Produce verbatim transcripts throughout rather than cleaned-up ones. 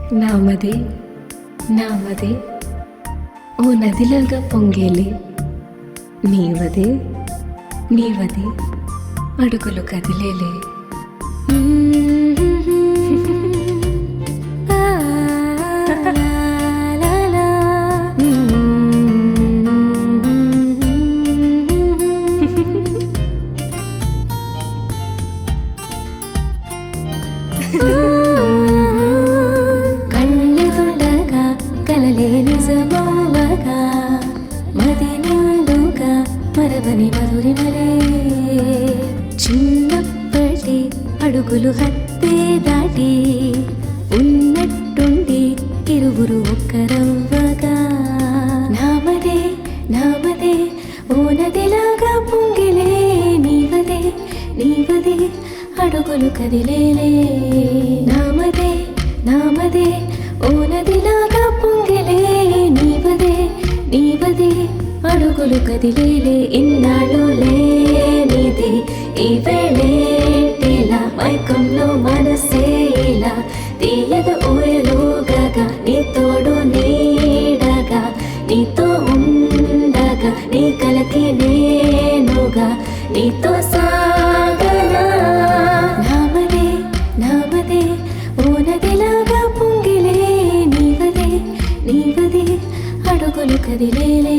నామదే నామదే ఓ నదిలాగా పొంగేలి నీవదే నీవదే అడుగులు కదిలేలే. కళ్ళెదుండగా కలలే నిజమవగా మది నిండుగా మరవని మధురిమలే చిన్నప్పటి అడుగులు హత్తే దాటి ఉన్నట్టుండి ఇరువురు ఒక్కరవ్వగా నామదే నామదే ఓ నదిలాగా పొంగిలే నీవదే నీవదే అడుగులు కదిలేలే. నామదే నామదే ఓ నదిలాగా పొంగిలే నీవదే నీవదే అడుగులు కదిలేలే. ఇన్నాళ్ళు లేనిది ఈ వేళేలా మైకంలో మనసేలా తీయగా ఊయలుగగా నీ తోడు నీడగా నీతో ఉండగా నీ కలకి నేనుగా నీతో సాగనా. నామదే నామదే ఓ నదిలాగా పొంగిలే నీవదే నీవదే అడుగులు కదిలేలే.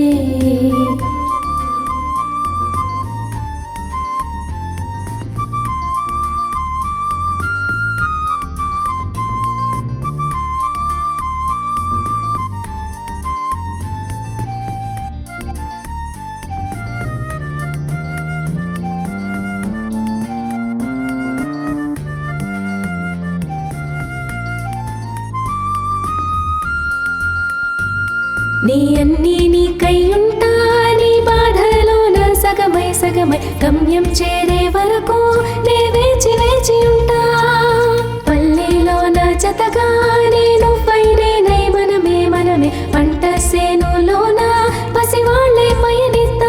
నీ అన్నీ నీకయ్యుంటా నీ బాధలోన సగమై సగమై గమ్యం చేరే వరకు నే వేచి వేచి ఉంటా. పల్లెలోన జతగా నేను పైనే మనమే మనమే పంట సేనులోన పసివాళ్ళే పయనిస్తా.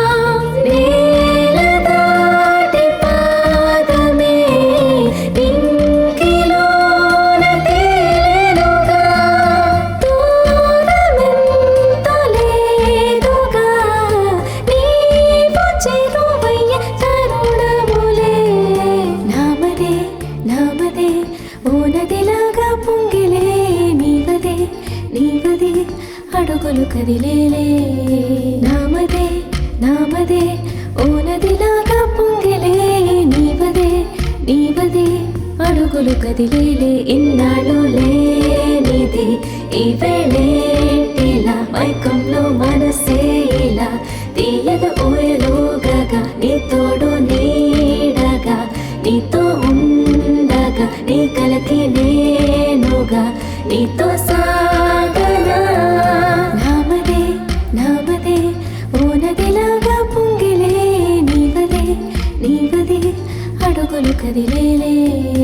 నేలదాటి పాదమే నింగిలోన తేలెనుగా దూరమెంత లేదుగా నీవు చేరువయ్యే తరుణములే. నామదే నామదే ఓ నదిలాగా పొంగిలే నీవదే నీవదే అడుగులు కదిలేలే. నామదే నామదే ఓ నదిలాగా పొంగిలే నీవదే నీవదే అడుగులు కదిలేలే. ఇన్నాళ్ళు లేనిది ఈ వేళేలా మైకంలో మనసేలా తీయగా ఊయలుగగా నీ తోడు నీడగా నీతో ఉండగా నీ కలకి నేనుగా నీతో సాగనా. నామదే నామదే ఓ నదిలాగా పొంగిలే నీవదే నీవదే అడుగులు కదిలేలే.